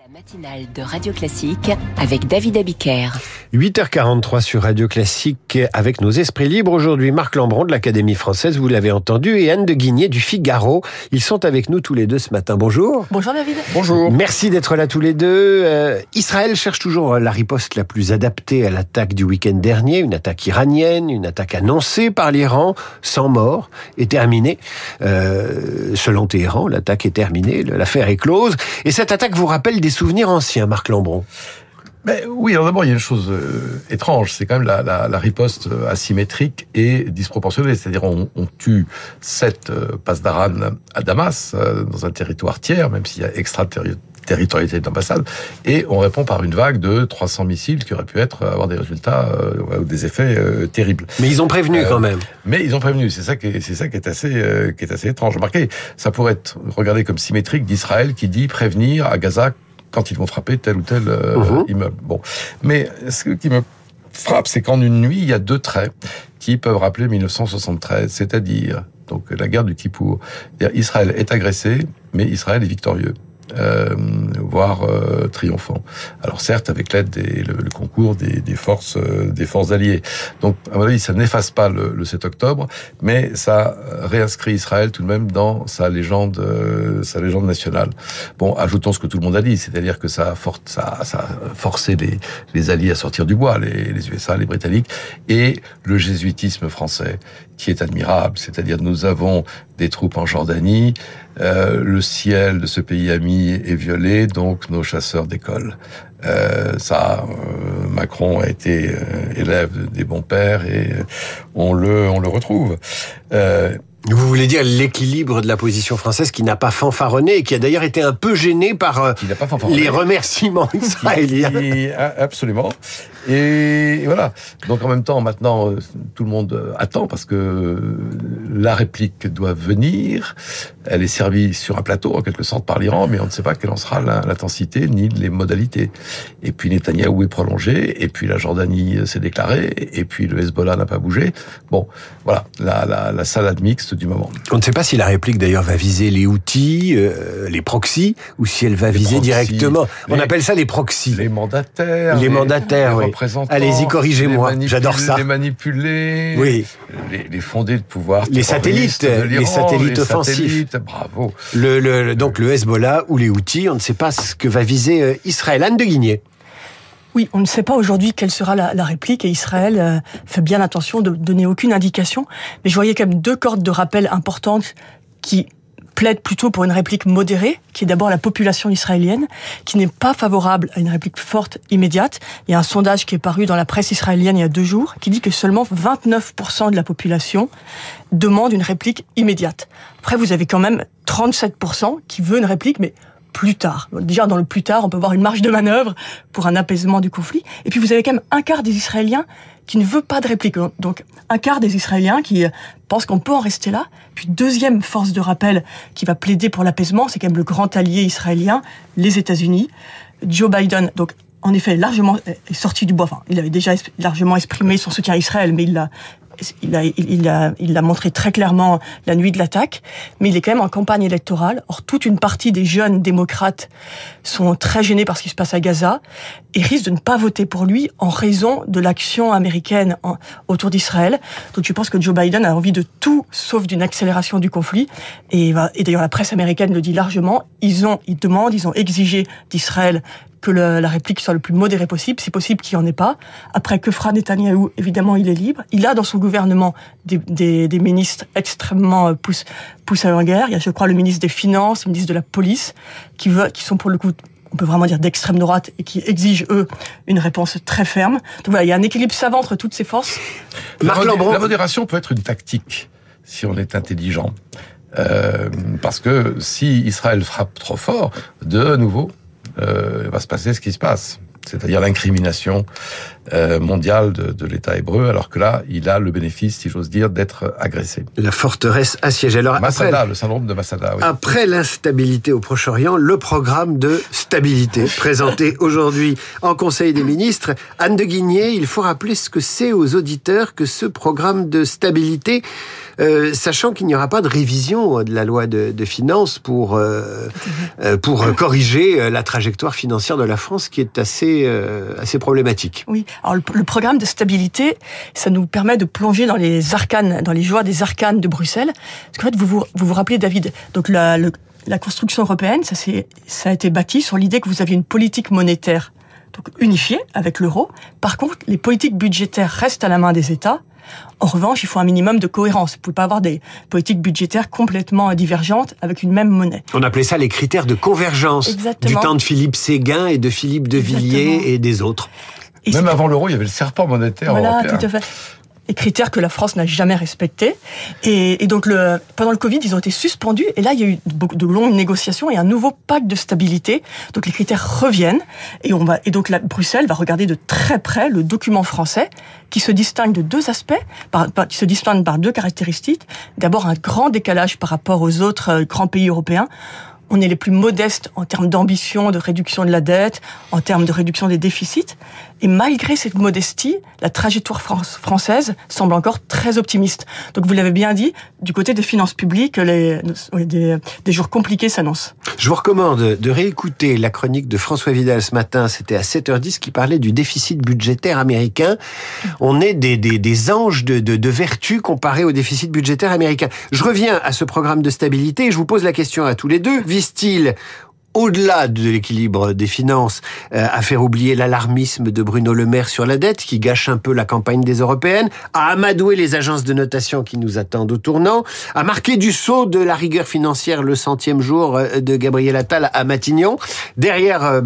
La matinale de Radio Classique avec David Abiker. 8h43 sur Radio Classique avec nos esprits libres. Aujourd'hui, Marc Lambron de l'Académie française, vous l'avez entendu, et Anne de Guigné du Figaro. Ils sont avec nous tous les deux ce matin. Bonjour. Bonjour David. Bonjour. Merci d'être là tous les deux. Israël cherche toujours la riposte la plus adaptée à l'attaque du week-end dernier. Une attaque iranienne, une attaque annoncée par l'Iran, sans mort, est terminée. Selon Téhéran, l'attaque est terminée, l'affaire est close. Et cette attaque vous rappelle des souvenirs anciens, Marc Lambron. Mais oui, alors d'abord, il y a une chose étrange, c'est quand même la riposte asymétrique et disproportionnée. C'est-à-dire, on tue 7 Pasdaran à Damas, dans un territoire tiers, même s'il y a extraterritorialité de l'ambassade, et on répond par une vague de 300 missiles qui auraient pu avoir des résultats ou des effets terribles. Mais ils ont prévenu quand même. Mais ils ont prévenu, c'est ça qui est assez étrange. Remarquez, ça pourrait être regardé comme symétrique d'Israël qui dit prévenir à Gaza quand ils vont frapper tel ou tel immeuble. Bon, mais ce qui me frappe, c'est qu'en une nuit, il y a 2 traits qui peuvent rappeler 1973, c'est-à-dire donc la guerre du Kippour. Israël est agressé, mais Israël est victorieux. Voire triomphant. Alors certes, avec l'aide le concours des forces alliées. Donc à mon avis, ça n'efface pas le 7 octobre, mais ça réinscrit Israël tout de même dans sa légende nationale. Bon, ajoutons ce que tout le monde a dit, c'est-à-dire que ça a forcé les alliés à sortir du bois, les USA, les Britanniques, et le jésuitisme français, qui est admirable. C'est-à-dire nous avons des troupes en Jordanie, le ciel de ce pays ami est violé, donc nos chasseurs décollent. Macron a été élève des bons pères et on le retrouve. Vous voulez dire l'équilibre de la position française qui n'a pas fanfaronné et qui a d'ailleurs été un peu gêné par les remerciements israéliens. Absolument. Et voilà. Donc en même temps, maintenant, tout le monde attend parce que la réplique doit venir. Elle est servie sur un plateau, en quelque sorte, par l'Iran, mais on ne sait pas quelle en sera l'intensité ni les modalités. Et puis Netanyahou est prolongé, et puis la Jordanie s'est déclarée, et puis le Hezbollah n'a pas bougé. Bon, voilà, la salade mixte du moment. On ne sait pas si la réplique, d'ailleurs, va viser les Houthis, les proxys, ou si elle va viser directement. On appelle ça les proxys. Les mandataires. Les mandataires, oui. Allez-y, corrigez-moi. J'adore ça. Les manipulés. Oui. Les fondés de pouvoir. Les satellites. Les satellites offensifs. Bravo. Donc le Hezbollah ou les Houthis, on ne sait pas ce que va viser Israël. Anne de Guigné. Oui, on ne sait pas aujourd'hui quelle sera la réplique et Israël fait bien attention de donner aucune indication. Mais je voyais quand même 2 cordes de rappel importantes qui plaident plutôt pour une réplique modérée, qui est d'abord la population israélienne, qui n'est pas favorable à une réplique forte, immédiate. Il y a un sondage qui est paru dans la presse israélienne il y a 2 jours, qui dit que seulement 29% de la population demande une réplique immédiate. Après, vous avez quand même 37% qui veut une réplique, mais plus tard. Déjà, dans le plus tard, on peut voir une marge de manœuvre pour un apaisement du conflit. Et puis, vous avez quand même un quart des Israéliens qui ne veut pas de réplique. Donc, un quart des Israéliens qui pensent qu'on peut en rester là. Puis, deuxième force de rappel qui va plaider pour l'apaisement, c'est quand même le grand allié israélien, les États-Unis. Joe Biden, donc, en effet, largement est sorti du bois. Enfin, il avait déjà largement exprimé son soutien à Israël, mais il l'a montré très clairement la nuit de l'attaque, mais il est quand même en campagne électorale. Or, toute une partie des jeunes démocrates sont très gênés par ce qui se passe à Gaza et risquent de ne pas voter pour lui en raison de l'action américaine autour d'Israël. Donc, je pense que Joe Biden a envie de tout sauf d'une accélération du conflit. Et d'ailleurs, la presse américaine le dit largement. Ils ont exigé d'Israël que la réplique soit le plus modérée possible, si possible qu'il n'y en ait pas. Après, que fera Netanyahou? Évidemment, il est libre. Il a dans son gouvernement des ministres extrêmement poussés en guerre. Il y a, je crois, le ministre des Finances, le ministre de la Police, qui sont pour le coup, on peut vraiment dire d'extrême droite, et qui exigent, eux, une réponse très ferme. Donc voilà, il y a un équilibre savant entre toutes ces forces. La modération peut être une tactique, si on est intelligent. Parce que si Israël frappe trop fort, de nouveau, va se passer ce qui se passe. c'est-à-dire l'incrimination mondiale de l'État hébreu, alors que là, il a le bénéfice, si j'ose dire, d'être agressé. La forteresse assiégée. Alors, Masada, le syndrome de Masada. Oui. Après l'instabilité au Proche-Orient, le programme de stabilité présenté aujourd'hui en Conseil des ministres. Anne de Guigné, il faut rappeler ce que c'est aux auditeurs que ce programme de stabilité, sachant qu'il n'y aura pas de révision de la loi de finances pour corriger la trajectoire financière de la France, qui est assez problématique. Oui. Alors, le programme de stabilité, ça nous permet de plonger dans les arcanes, dans les joies des arcanes de Bruxelles. Parce qu'en fait, vous vous rappelez, David, donc la construction européenne, ça a été bâti sur l'idée que vous aviez une politique monétaire donc unifiée avec l'euro. Par contre, les politiques budgétaires restent à la main des États. En revanche, il faut un minimum de cohérence. Vous ne pouvez pas avoir des politiques budgétaires complètement divergentes avec une même monnaie. On appelait ça les critères de convergence. Exactement. Du temps de Philippe Séguin et de Philippe de Villiers et des autres. Et même avant l'euro, il y avait le serpent monétaire européen. Voilà, tout à fait. Les critères que la France n'a jamais respectés. Et donc, pendant le Covid, ils ont été suspendus. Et là, il y a eu de longues négociations et un nouveau pacte de stabilité. Donc, les critères reviennent. Et donc, Bruxelles va regarder de très près le document français qui se distingue de deux aspects, qui se distingue par deux caractéristiques. D'abord, un grand décalage par rapport aux autres grands pays européens. On est les plus modestes en termes d'ambition, de réduction de la dette, en termes de réduction des déficits. Et malgré cette modestie, la trajectoire française semble encore très optimiste. Donc vous l'avez bien dit, du côté des finances publiques, des jours compliqués s'annoncent. Je vous recommande de réécouter la chronique de François Vidal ce matin, c'était à 7h10, qui parlait du déficit budgétaire américain. On est des anges de vertu comparés au déficit budgétaire américain. Je reviens à ce programme de stabilité et je vous pose la question à tous les deux. Vise-t-il, au-delà de l'équilibre des finances, à faire oublier l'alarmisme de Bruno Le Maire sur la dette, qui gâche un peu la campagne des Européennes, à amadouer les agences de notation qui nous attendent au tournant, à marquer du sceau de la rigueur financière le 100e jour de Gabriel Attal à Matignon. Derrière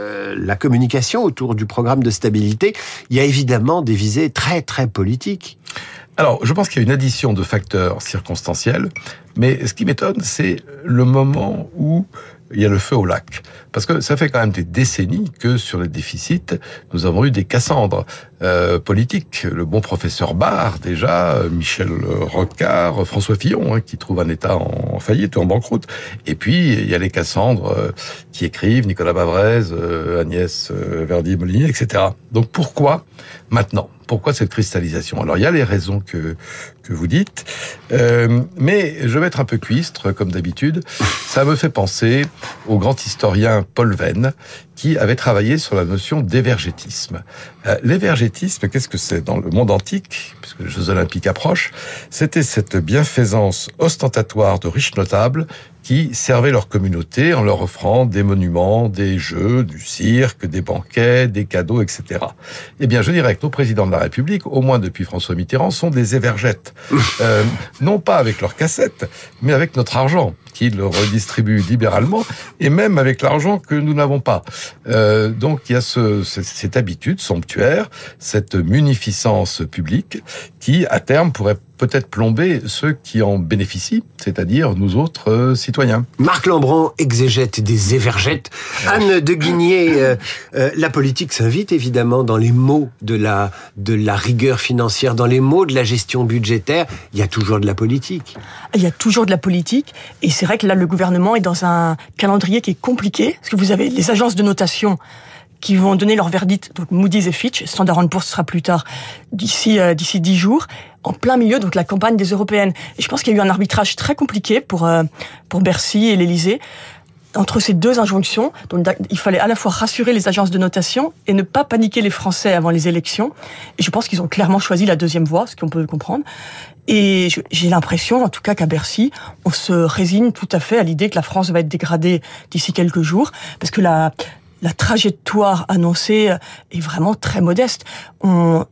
la communication autour du programme de stabilité, il y a évidemment des visées très très politiques. Alors, je pense qu'il y a une addition de facteurs circonstanciels, mais ce qui m'étonne, c'est le moment où il y a le feu au lac. Parce que ça fait quand même des décennies que sur les déficits, nous avons eu des Cassandres politiques. Le bon professeur Barre, déjà, Michel Rocard, François Fillon, qui trouve un État en faillite ou en banqueroute. Et puis, il y a les Cassandres qui écrivent, Nicolas Bavrez, Agnès Verdier-Molinier, etc. Donc pourquoi maintenant ? Pourquoi cette cristallisation ? Alors, il y a les raisons que vous dites, mais je vais être un peu cuistre, comme d'habitude. Ça me fait penser au grand historien Paul Venn, qui avait travaillé sur la notion d'évergétisme. L'évergétisme, qu'est-ce que c'est ? Dans le monde antique, puisque les Jeux Olympiques approchent, c'était cette bienfaisance ostentatoire de riches notables qui servaient leur communauté en leur offrant des monuments, des jeux, du cirque, des banquets, des cadeaux, etc. Eh bien, je dirais que nos présidents de la République, au moins depuis François Mitterrand, sont des évergètes. Non pas avec leurs cassettes, mais avec notre argent, qu'ils redistribuent libéralement, et même avec l'argent que nous n'avons pas. Donc il y a cette habitude somptuaire, cette munificence publique, qui, à terme, pourrait peut-être plomber ceux qui en bénéficient, c'est-à-dire nous autres citoyens. Marc Lambron, exégète des évergètes. Anne de Guigné, la politique s'invite évidemment dans les mots de la rigueur financière, dans les mots de la gestion budgétaire. Il y a toujours de la politique. Il y a toujours de la politique, et c'est vrai que là, le gouvernement est dans un calendrier qui est compliqué, parce que vous avez les agences de notation qui vont donner leur verdict, donc Moody's et Fitch, Standard & Poor's sera plus tard, d'ici 10 jours, en plein milieu donc la campagne des européennes. Et je pense qu'il y a eu un arbitrage très compliqué pour Bercy et l'Élysée entre ces deux injonctions. Donc il fallait à la fois rassurer les agences de notation et ne pas paniquer les Français avant les élections. Et je pense qu'ils ont clairement choisi la deuxième voie, ce qu'on peut comprendre. Et j'ai l'impression, en tout cas qu'à Bercy, on se résigne tout à fait à l'idée que la France va être dégradée d'ici quelques jours, parce que la trajectoire annoncée est vraiment très modeste. On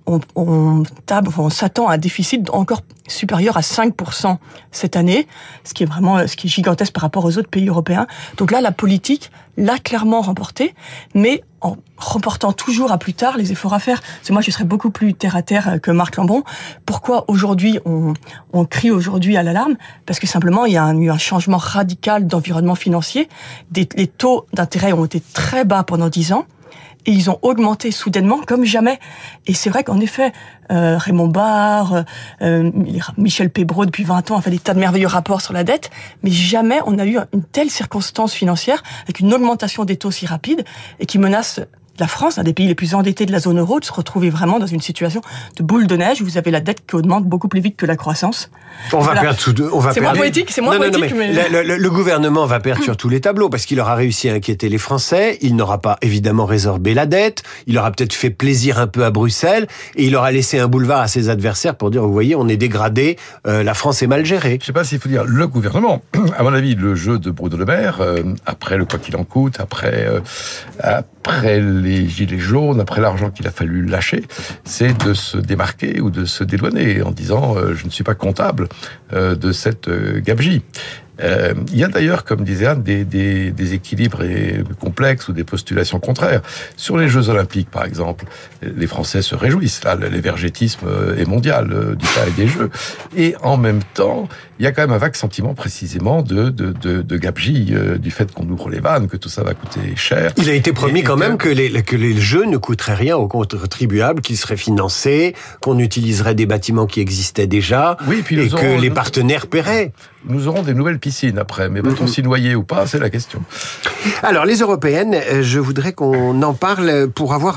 s'attend à un déficit encore supérieur à 5% cette année, ce qui est gigantesque par rapport aux autres pays européens. Donc là, la politique l'a clairement remporté, mais en reportant toujours à plus tard les efforts à faire. Parce que moi, je serais beaucoup plus terre à terre que Marc Lambron. Pourquoi aujourd'hui on crie aujourd'hui à l'alarme ? Parce que simplement il y a eu un changement radical d'environnement financier. Les taux d'intérêt ont été très bas pendant 10 ans. Et ils ont augmenté soudainement comme jamais. Et c'est vrai qu'en effet, Raymond Barre, Michel Pébreau depuis 20 ans a fait des tas de merveilleux rapports sur la dette, mais jamais on a eu une telle circonstance financière avec une augmentation des taux si rapide et qui menace la France, un des pays les plus endettés de la zone euro, de se retrouver vraiment dans une situation de boule de neige où vous avez la dette qui augmente beaucoup plus vite que la croissance. C'est moins poétique, mais... Le gouvernement va perdre sur tous les tableaux parce qu'il aura réussi à inquiéter les Français, il n'aura pas évidemment résorbé la dette, il aura peut-être fait plaisir un peu à Bruxelles et il aura laissé un boulevard à ses adversaires pour dire, vous voyez, on est dégradé, la France est mal gérée. Je sais pas s'il faut dire le gouvernement. À mon avis, le jeu de Bruno Le Maire, après le quoi qu'il en coûte, après les gilets jaunes, après l'argent qu'il a fallu lâcher, c'est de se démarquer ou de se dédouaner en disant je ne suis pas comptable de cette gabegie. Il y a d'ailleurs, comme disait Anne, des équilibres complexes ou des postulations contraires. Sur les Jeux Olympiques, par exemple, les Français se réjouissent. Là, l'évergétisme est mondial du cas et des Jeux. Et en même temps, il y a quand même un vague sentiment précisément de gabegie, du fait qu'on ouvre les vannes, que tout ça va coûter cher. Il a été promis quand même que les Jeux ne coûteraient rien aux contribuables, qu'ils seraient financés, qu'on utiliserait des bâtiments qui existaient déjà, et que les partenaires paieraient. Nous aurons des nouvelles piscines après, mais va-t-on s'y noyer ou pas, c'est la question. Alors, les européennes, je voudrais qu'on en parle pour avoir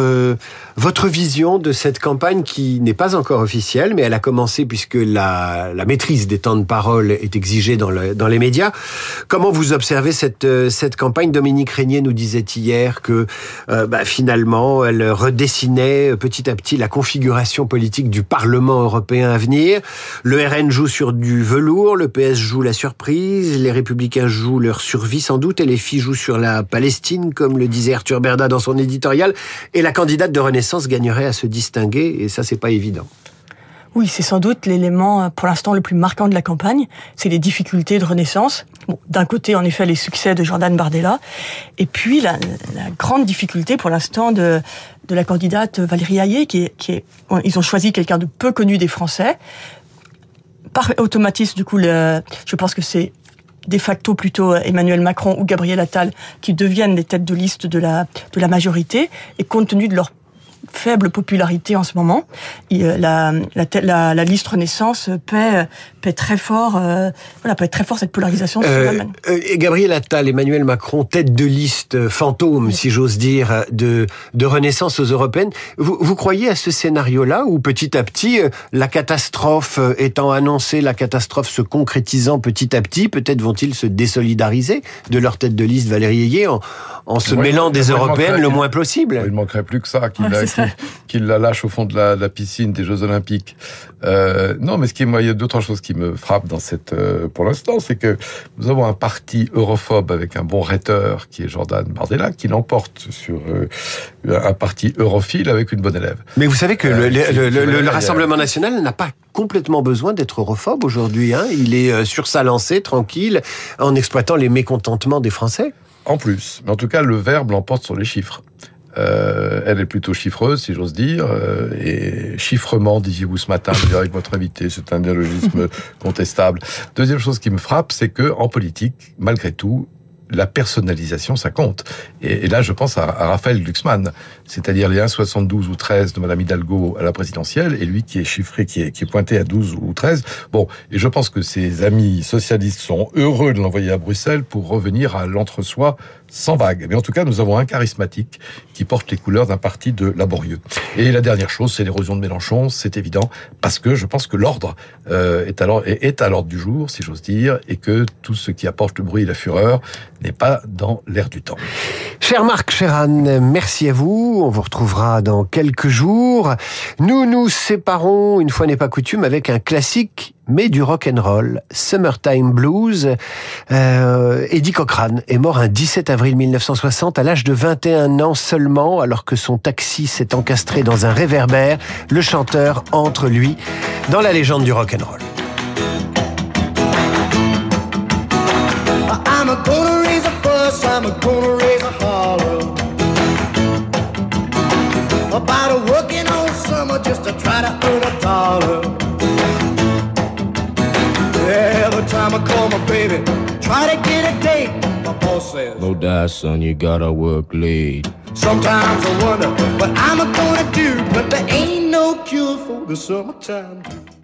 votre vision de cette campagne qui n'est pas encore officielle, mais elle a commencé puisque la maîtrise des temps de parole est exigée dans les médias. Comment vous observez cette campagne? Dominique Régnier nous disait hier que finalement, elle redessinait petit à petit la configuration politique du Parlement européen à venir. Le RN joue sur du velours, le PS joue la surprise, les Républicains jouent leur survie sans doute, et les filles jouent sur la Palestine, comme le disait Arthur Berda dans son éditorial, et la candidate de Renaissance gagnerait à se distinguer, et ça c'est pas évident. Oui, c'est sans doute l'élément, pour l'instant, le plus marquant de la campagne. C'est les difficultés de Renaissance. Bon, d'un côté, en effet, les succès de Jordan Bardella. Et puis, la grande difficulté, pour l'instant, de la candidate Valérie Hayé, ils ont choisi quelqu'un de peu connu des Français. Par automatisme, du coup, je pense que c'est de facto plutôt Emmanuel Macron ou Gabriel Attal qui deviennent les têtes de liste de la majorité. Et compte tenu de leur faible popularité en ce moment, la liste Renaissance paie très fort, paie très fort cette polarisation. Gabriel Attal, Emmanuel Macron, tête de liste fantôme, si j'ose dire, de Renaissance aux européennes. Vous croyez à ce scénario-là, où petit à petit, la catastrophe étant annoncée, la catastrophe se concrétisant petit à petit, peut-être vont-ils se désolidariser de leur tête de liste Valérie Hayé en se mêlant des européennes le moins possible? Il manquerait plus que ça, qu'il la lâche au fond de la piscine des Jeux Olympiques. Non, mais il y a d'autres choses qui me frappent dans pour l'instant, c'est que nous avons un parti europhobe avec un bon rhéteur qui est Jordan Bardella, qui l'emporte sur un parti europhile avec une bonne élève. Mais vous savez que le Rassemblement national n'a pas complètement besoin d'être europhobe aujourd'hui. Il est sur sa lancée, tranquille, en exploitant les mécontentements des Français. En plus, mais en tout cas, le verbe l'emporte sur les chiffres. Elle est plutôt chiffreuse, si j'ose dire, et chiffrement, disiez-vous ce matin, avec votre invité, c'est un néologisme contestable. Deuxième chose qui me frappe, c'est que en politique, malgré tout, la personnalisation, ça compte. Et là, je pense à Raphaël Glucksmann, c'est-à-dire les 1,72 ou 13 de Madame Hidalgo à la présidentielle, et lui qui est chiffré, qui est pointé à 12 ou 13. Bon, et je pense que ses amis socialistes sont heureux de l'envoyer à Bruxelles pour revenir à l'entre-soi sans vague. Mais en tout cas, nous avons un charismatique qui porte les couleurs d'un parti de laborieux. Et la dernière chose, c'est l'érosion de Mélenchon, c'est évident, parce que je pense que l'ordre est à l'ordre du jour, si j'ose dire, et que tout ce qui apporte le bruit et la fureur n'est pas dans l'air du temps. Cher Marc, cher Anne, merci à vous. On vous retrouvera dans quelques jours. Nous nous séparons, une fois n'est pas coutume, avec un classique, mais du rock'n'roll, Summertime Blues. Eddie Cochran est mort un 17 avril 1960 à l'âge de 21 ans seulement, alors que son taxi s'est encastré dans un réverbère. Le chanteur entre, lui, dans la légende du rock'n'roll. I'm gonna raise a fuss, I'm gonna raise a holler about a working all summer just to try to earn a dollar. Every time I call my baby, try to get a date, my boss says. No doubt, son, you gotta work late. Sometimes I wonder what I'm gonna do, but there ain't no cure for the summertime blues.